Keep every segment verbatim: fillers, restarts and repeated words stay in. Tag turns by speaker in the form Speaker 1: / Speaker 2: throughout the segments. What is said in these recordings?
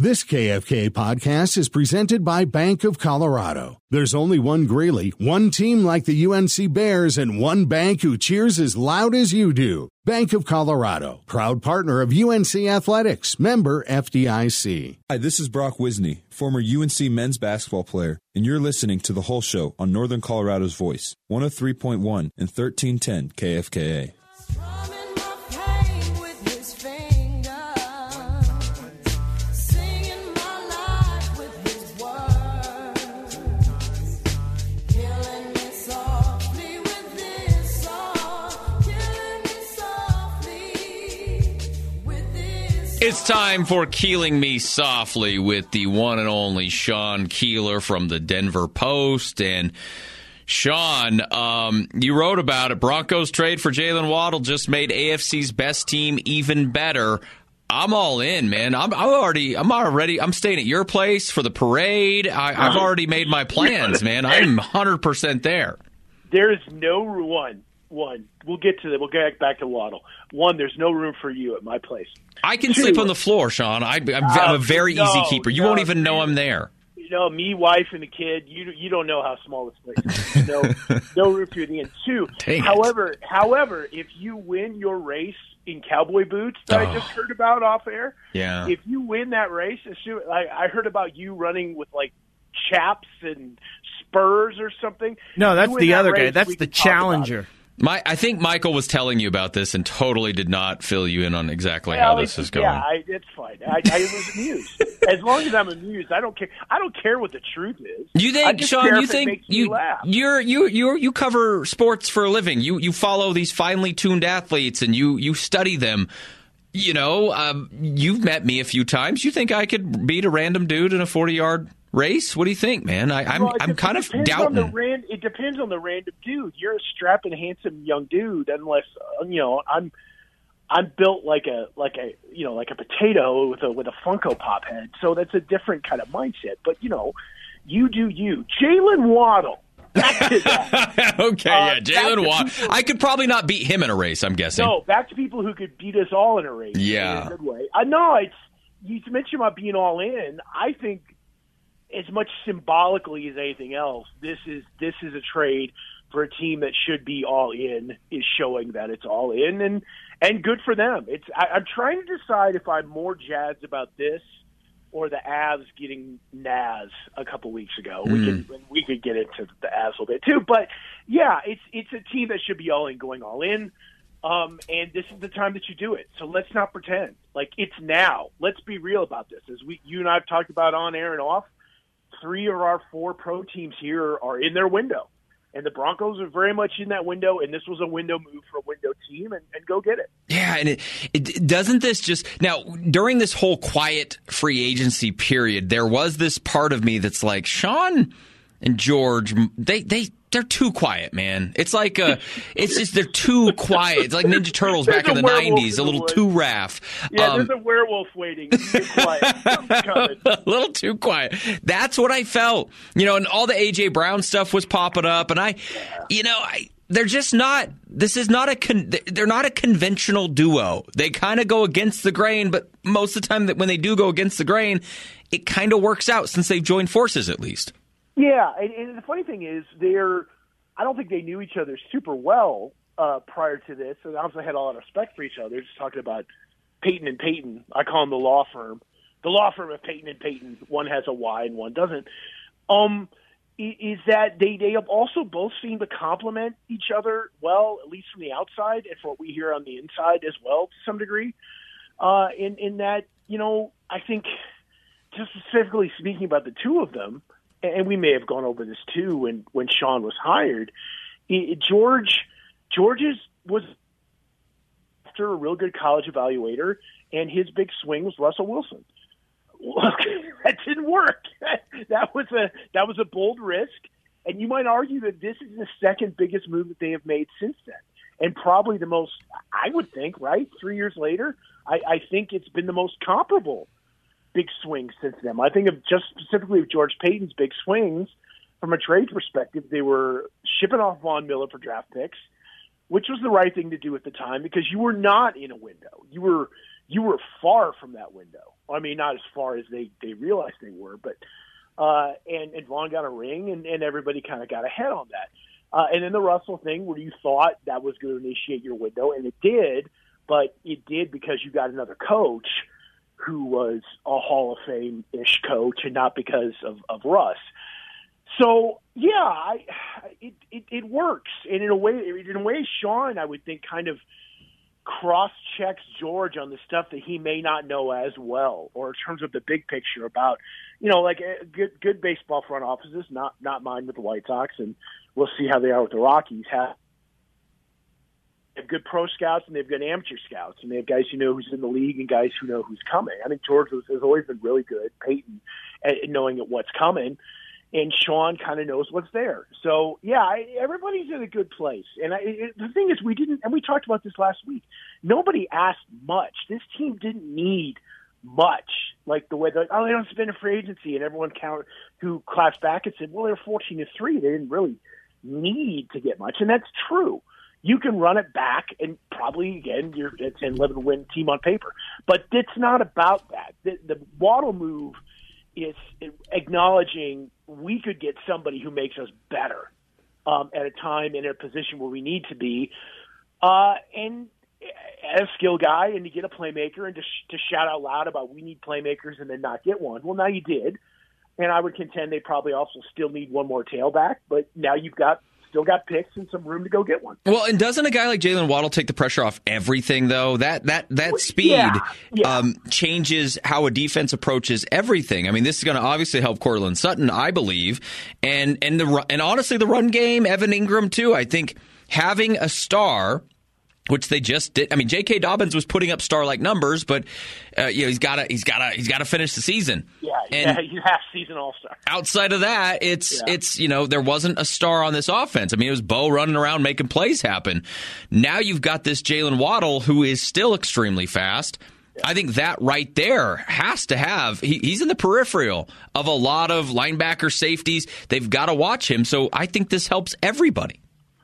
Speaker 1: This K F K podcast is presented by Bank of Colorado. There's only one Greeley, one team like the U N C Bears, and one bank who cheers as loud as you do. Bank of Colorado, proud partner of U N C Athletics, member F D I C.
Speaker 2: Hi, this is Brock Wisney, former U N C men's basketball player, and you're listening to The Whole Show on Northern Colorado's Voice, one oh three point one and thirteen ten K F K A.
Speaker 3: It's time for Keeling Me Softly with the one and only Sean Keeler from the Denver Post. And Sean, um, you wrote about it. Broncos trade for Jaylen Waddle just made A F C's best team even better. I'm all in, man. I'm, I'm already, I'm already, I'm staying at your place for the parade. I, I've already made my plans, man. I'm one hundred percent there.
Speaker 4: There's no one. One, we'll get to that. We'll get back to Waddle. One, there's no room for you at my place.
Speaker 3: I can Two, sleep on the floor, Sean. I, I'm, I'm a very
Speaker 4: uh,
Speaker 3: easy
Speaker 4: no,
Speaker 3: keeper. You
Speaker 4: no,
Speaker 3: won't even know I'm there.
Speaker 4: You know, me, wife, and the kid. You you don't know how small this place is. No, no room for you at the end. Two,
Speaker 3: Dang
Speaker 4: however,
Speaker 3: it.
Speaker 4: however, if you win your race in cowboy boots that
Speaker 3: oh.
Speaker 4: I just heard about off air,
Speaker 3: yeah.
Speaker 4: if you win that race, I, I heard about you running with like chaps and spurs or something.
Speaker 5: No, that's the
Speaker 4: that
Speaker 5: other
Speaker 4: race,
Speaker 5: guy. That's the challenger.
Speaker 3: My, I think Michael was telling you about this and totally did not fill you in on exactly
Speaker 4: well,
Speaker 3: how this is going.
Speaker 4: Yeah, I, it's fine. I, I was amused. As long as I'm amused, I don't care. I don't care what the truth is.
Speaker 3: You think, Sean? You think you you're you you you cover sports for a living? You you follow these finely tuned athletes and you you study them. You know, um, you've met me a few times. You think I could beat a random dude in a forty yard race? What do you think, man? I, I'm
Speaker 4: well,
Speaker 3: I'm kind of
Speaker 4: doubting.
Speaker 3: doubting.
Speaker 4: Ran, it depends on the random dude. You're a strapping, handsome young dude, unless uh, you know I'm. I'm built like a like a you know like a potato with a with a Funko Pop head, so that's a different kind of mindset. But you know, you do you. Jaylen Waddle. Back to that.
Speaker 3: okay,
Speaker 4: uh,
Speaker 3: yeah, Jaylen Waddle. I could probably not beat him in a race. I'm guessing.
Speaker 4: No, back to people who could beat us all in a race.
Speaker 3: Yeah,
Speaker 4: in a good way. I know it's you mentioned about being all in. I think as much symbolically as anything else, this is this is a trade for a team that should be all in, is showing that it's all in, and and good for them. It's I, I'm trying to decide if I'm more jazzed about this or the Avs getting Naz a couple weeks ago. Mm. We could we could get into the Avs a little bit too, but yeah, it's it's a team that should be all in, going all in, um, and this is the time that you do it. So let's not pretend like it's now. Let's be real about this, as we you and I have talked about on air and off. Three of our four pro teams here are in their window. And the Broncos are very much in that window, and this was a window move for a window team, and, and go get it.
Speaker 3: Yeah, and it, it doesn't this just – now, during this whole quiet free agency period, there was this part of me that's like, Sean and George, they they – they're too quiet, man. It's like uh, it's just they're too quiet. It's like Ninja Turtles back in the nineties, a little too raff.
Speaker 4: Yeah,
Speaker 3: um,
Speaker 4: there's a werewolf waiting. Too quiet.
Speaker 3: a little too quiet. That's what I felt. You know, and all the A J Brown stuff was popping up, and I, yeah. you know, I. They're just not. This is not a. Con, they're not a conventional duo. They kind of go against the grain, but most of the time that when they do go against the grain, it kind of works out since they've joined forces at least.
Speaker 4: Yeah, and, and the funny thing is, they're I don't think they knew each other super well uh, prior to this, and obviously had a lot of respect for each other. Just talking about Peyton and Peyton. I call them the law firm. The law firm of Peyton and Peyton. One has a Y and one doesn't. Um, is that they, they have also both seem to complement each other well, at least from the outside, and for what we hear on the inside as well to some degree. Uh, in, in that, you know, I think just specifically speaking about the two of them, and we may have gone over this too when, when Sean was hired, it, George George's was after a real good college evaluator, and his big swing was Russell Wilson. Look, that didn't work. That was a that was a bold risk, and you might argue that this is the second biggest move that they have made since then, and probably the most, I would think, right? Three years later, I, I think it's been the most comparable big swings since then. I think of just specifically of George Payton's big swings from a trade perspective. They were shipping off Von Miller for draft picks, which was the right thing to do at the time because you were not in a window. You were you were far from that window. I mean, not as far as they, they realized they were, but uh, and, and Vaughn got a ring, and, and everybody kind of got ahead on that. Uh, and then the Russell thing where you thought that was going to initiate your window, and it did, but it did because you got another coach who was a Hall of Fame-ish coach and not because of, of Russ. So, yeah, I, it, it, it works. And in a way, in a way, Sean, I would think, kind of cross-checks George on the stuff that he may not know as well, or in terms of the big picture about, you know, like good, good baseball front offices, not, not mine with the White Sox, and we'll see how they are with the Rockies. Have, they have good pro scouts and they've got amateur scouts, and they have guys who know who's in the league and guys who know who's coming. I think George was, has always been really good, Peyton, at knowing what's coming, and Sean kind of knows what's there. So, yeah, I, everybody's in a good place. And I, it, the thing is, we didn't, and we talked about this last week, nobody asked much. This team didn't need much, like the way that, oh, they don't spend a free agency, and everyone count, who clapped back and said, well, they're fourteen to three. They didn't really need to get much, and that's true. You can run it back, and probably, again, you're it's an eleven win team on paper. But it's not about that. The, the Waddle move is acknowledging we could get somebody who makes us better um, at a time in a position where we need to be. Uh, and as a skill guy, and to get a playmaker, and to, sh- to shout out loud about we need playmakers and then not get one. Well, now you did. And I would contend they probably also still need one more tailback, but now you've got still got picks and some room to go get one.
Speaker 3: Well, and doesn't a guy like Jalen Waddle take the pressure off everything, though? That that that speed
Speaker 4: yeah, yeah.
Speaker 3: Um, changes how a defense approaches everything. I mean, this is going to obviously help Courtland Sutton, I believe, and and the and honestly, the run game, Evan Ingram too. I think having a star, which they just did. I mean, J K. Dobbins was putting up star-like numbers, but uh, you know he's got to he's got to he's got to finish the season.
Speaker 4: Yeah,
Speaker 3: and
Speaker 4: yeah, he's half season all-star.
Speaker 3: Outside of that, it's
Speaker 4: yeah.
Speaker 3: it's you know there wasn't a star on this offense. I mean, it was Bo running around making plays happen. Now you've got this Jalen Waddle who is still extremely fast. Yeah. I think that right there has to have he, he's in the peripheral of a lot of linebacker safeties. They've got to watch him. So I think this helps everybody.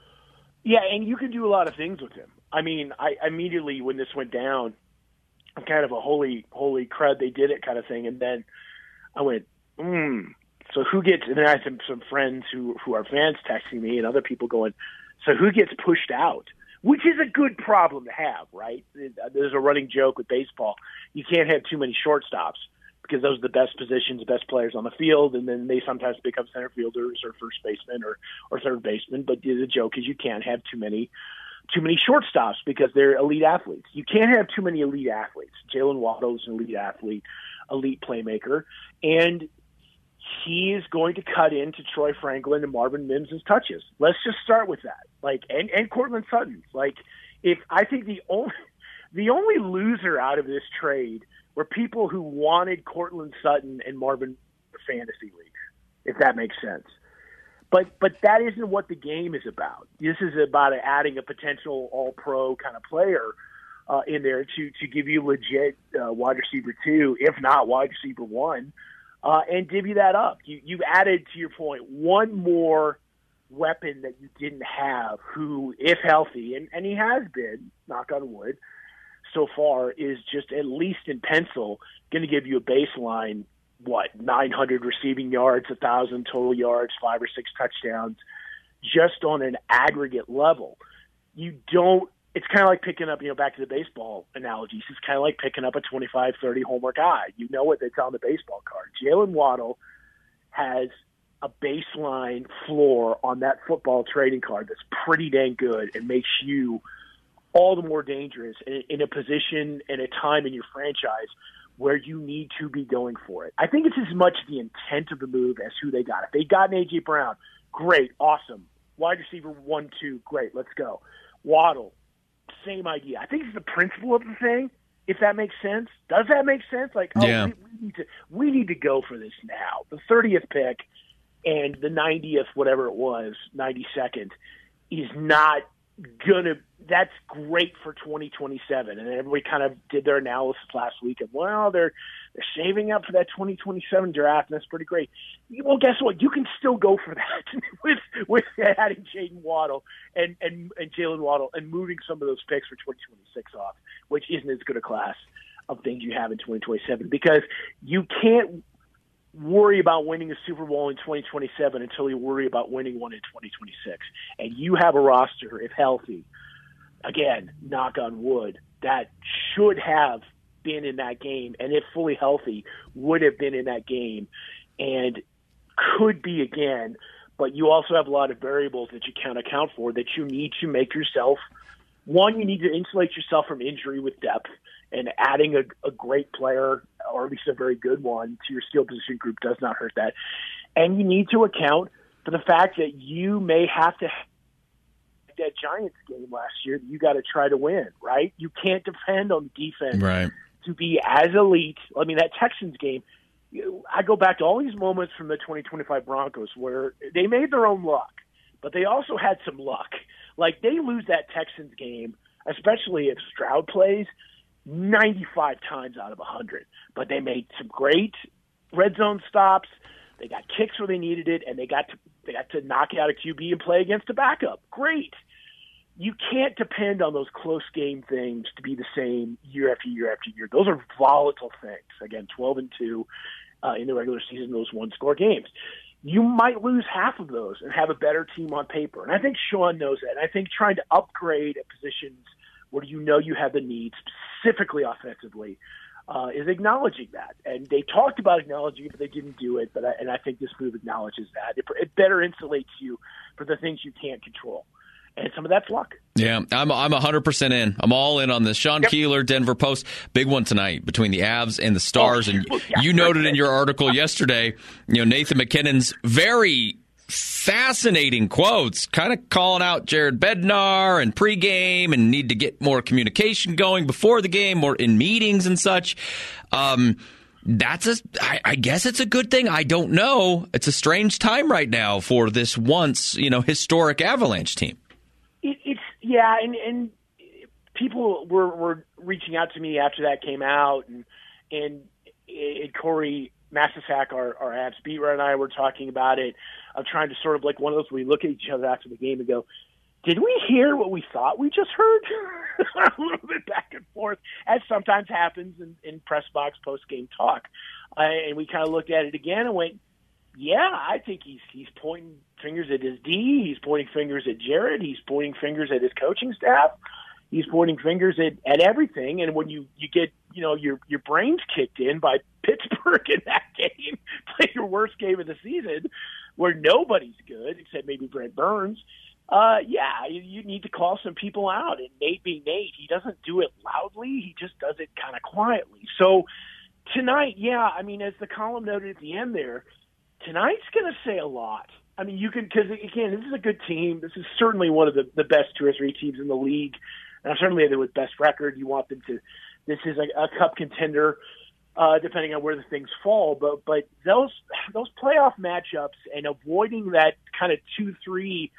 Speaker 4: Yeah, and you can do a lot of things with him. I mean, I immediately when this went down, kind of a holy, holy crud, they did it kind of thing. And then I went, hmm, so who gets, and then I had some, some friends who, who are fans texting me and other people going, so who gets pushed out? Which is a good problem to have, right? There's a running joke with baseball. You can't have too many shortstops because those are the best positions, the best players on the field, and then they sometimes become center fielders or first baseman or, or third baseman. But the joke is you can't have too many too many shortstops because they're elite athletes. You can't have too many elite athletes. Jalen Waddle is an elite athlete, elite playmaker, and he is going to cut into Troy Franklin and Marvin Mims' touches. Let's just start with that. Like, and, and Courtland Sutton. Like, if I think the only the only loser out of this trade were people who wanted Courtland Sutton and Marvin for fantasy leagues, if that makes sense. But but that isn't what the game is about. This is about adding a potential all-pro kind of player uh, in there to, to give you legit uh, wide receiver two, if not wide receiver one, uh, and divvy that up. You, you've added, to your point, one more weapon that you didn't have who, if healthy, and, and he has been, knock on wood, so far, is just at least in pencil going to give you a baseline what, nine hundred receiving yards, one thousand total yards, five or six touchdowns, just on an aggregate level. You don't, it's kind of like picking up, you know, back to the baseball analogies, it's kind of like picking up a twenty-five, thirty homer guy. You know what that's on the baseball card. Jalen Waddle has a baseline floor on that football trading card that's pretty dang good and makes you all the more dangerous in, in a position and a time in your franchise where you need to be going for it. I think it's as much the intent of the move as who they got. If they got an A J. Brown, great, awesome. Wide receiver one, two, great, let's go. Waddle, same idea. I think it's the principle of the thing, if that makes sense. Does that make sense? Like, oh,
Speaker 3: yeah.
Speaker 4: we, we need to we need to go for this now. The thirtieth pick and the ninetieth, whatever it was, ninety-second, is not gonna. That's great for twenty twenty-seven, and everybody kind of did their analysis last week of, well, they're they're saving up for that twenty twenty-seven draft, and that's pretty great. Well, guess what? You can still go for that with with adding Jaden Waddle and and, and Jalen Waddle and moving some of those picks for twenty twenty-six off, which isn't as good a class of things you have in twenty twenty-seven, because you can't worry about winning a Super Bowl in twenty twenty-seven until you worry about winning one in twenty twenty-six. And you have a roster, if healthy, again, knock on wood, that should have been in that game, and if fully healthy, would have been in that game and could be again. But you also have a lot of variables that you can't account for that you need to make yourself. One, you need to insulate yourself from injury with depth, and adding a, a great player, or at least a very good one, to your skill position group does not hurt that. And you need to account for the fact that you may have to have that Giants game last year that you got to try to win, right? You can't depend on the defense
Speaker 3: right.
Speaker 4: to be as elite. I mean, that Texans game, I go back to all these moments from the twenty twenty-five Broncos where they made their own luck, but they also had some luck. Like, they lose that Texans game, especially if Stroud plays, ninety-five times out of one hundred. But they made some great red zone stops. They got kicks where they needed it, and they got to they got to knock out a Q B and play against a backup. Great. You can't depend on those close game things to be the same year after year after year. Those are volatile things. Again, twelve and two uh, in the regular season, those one-score games. You might lose half of those and have a better team on paper. And I think Sean knows that. And I think trying to upgrade at positions where you know you have the need, specifically offensively, uh, is acknowledging that. And they talked about acknowledging it, but they didn't do it. But I, and I think this move acknowledges that. It, it better insulates you for the things you can't control. And some of that's luck.
Speaker 3: Yeah, I'm I'm one hundred percent in. I'm all in on this. Sean yep. Keeler, Denver Post, big one tonight between the Avs and the Stars. Oh, and yeah, you noted in your article yesterday, you know, Nathan McKinnon's very fascinating quotes, kind of calling out Jared Bednar and pregame and need to get more communication going before the game, more in meetings and such. Um, that's a, I, I guess it's a good thing. I don't know. It's a strange time right now for this once, you know, historic Avalanche team.
Speaker 4: It, it's yeah, and, and people were, were reaching out to me after that came out, and and, and Corey Massasak, our, our Avs beat writer, and I were talking about it. I'm trying to sort of like one of those we look at each other after the game and go, did we hear what we thought we just heard? A little bit back and forth, as sometimes happens in, in press box post-game talk. Uh, and we kind of looked at it again and went, yeah, I think he's he's pointing fingers at his D. He's pointing fingers at Jared. He's pointing fingers at his coaching staff. He's pointing fingers at, at everything. And when you, you get, you know, your your brains kicked in by Pittsburgh in that game, play your worst game of the season, where nobody's good except maybe Brent Burns, uh, yeah, you, you need to call some people out. And Nate being Nate, he doesn't do it loudly. He just does it kind of quietly. So tonight, yeah, I mean, as the column noted at the end there, tonight's going to say a lot. I mean, you can, because, again, this is a good team. This is certainly one of the, the best two or three teams in the league. And certainly they're with best record. You want them to, this is a, a cup contender, uh, depending on where the things fall. But but those those playoff matchups and avoiding that kind of two three,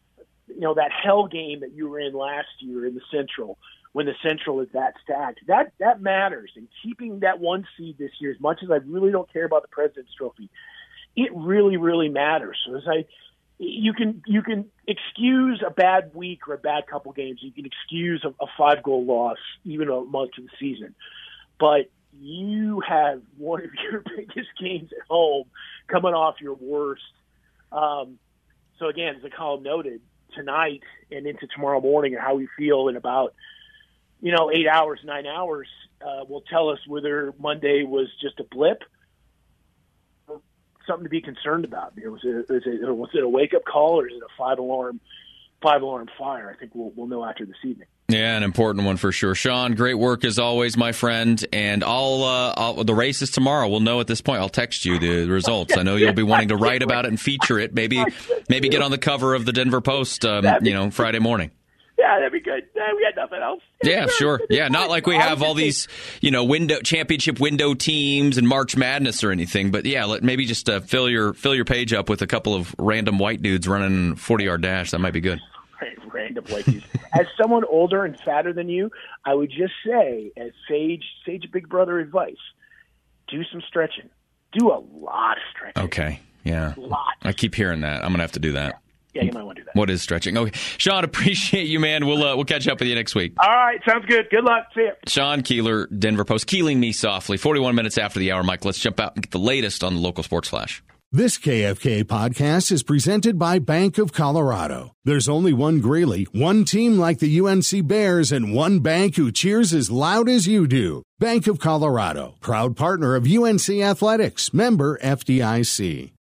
Speaker 4: you know, that hell game that you were in last year in the Central, when the Central is that stacked, that, that matters. And keeping that one seed this year, as much as I really don't care about the President's Trophy, it really, really matters. So as I, you can you can excuse a bad week or a bad couple games. You can excuse a, a five goal loss, even a month of the season. But you have one of your biggest games at home coming off your worst. Um, so again, as the column noted, tonight and into tomorrow morning, and how we feel in about you know eight hours, nine hours, uh, will tell us whether Monday was just a blip. Something to be concerned about. Was it, was it, was it a wake-up call, or is it a five-alarm five-alarm fire? I think we'll, we'll know after this evening.
Speaker 3: Yeah, an important one for sure. Sean, great work as always, my friend. And I'll, uh, I'll the race is tomorrow. We'll know at this point. I'll text you the results. I know you'll be wanting to write about it and feature it. Maybe maybe get on the cover of the Denver Post, um, you know, Friday morning.
Speaker 4: Yeah, that'd be good. Uh, we got nothing else.
Speaker 3: Yeah, sure. Yeah, not like we have all these, you know, window championship window teams and March Madness or anything. But yeah, let, maybe just uh, fill your fill your page up with a couple of random white dudes running forty yard dash. That might be good.
Speaker 4: Random white dudes. As someone older and fatter than you, I would just say, as sage sage big brother advice, do some stretching. Do a lot of stretching.
Speaker 3: Okay. Yeah.
Speaker 4: A lot.
Speaker 3: I keep hearing that. I'm gonna have to do that.
Speaker 4: Yeah, yeah you might want to do that. that.
Speaker 3: What is stretching? Okay, Sean, appreciate you, man. We'll uh, we'll catch up with you next week.
Speaker 4: All right, sounds good. Good luck. See ya.
Speaker 3: Sean Keeler, Denver Post, keeling me softly. forty-one minutes after the hour, Mike. Let's jump out and get the latest on the local sports flash.
Speaker 1: This K F K podcast is presented by Bank of Colorado. There's only one Greeley, one team like the U N C Bears, and one bank who cheers as loud as you do. Bank of Colorado, proud partner of U N C Athletics, member F D I C.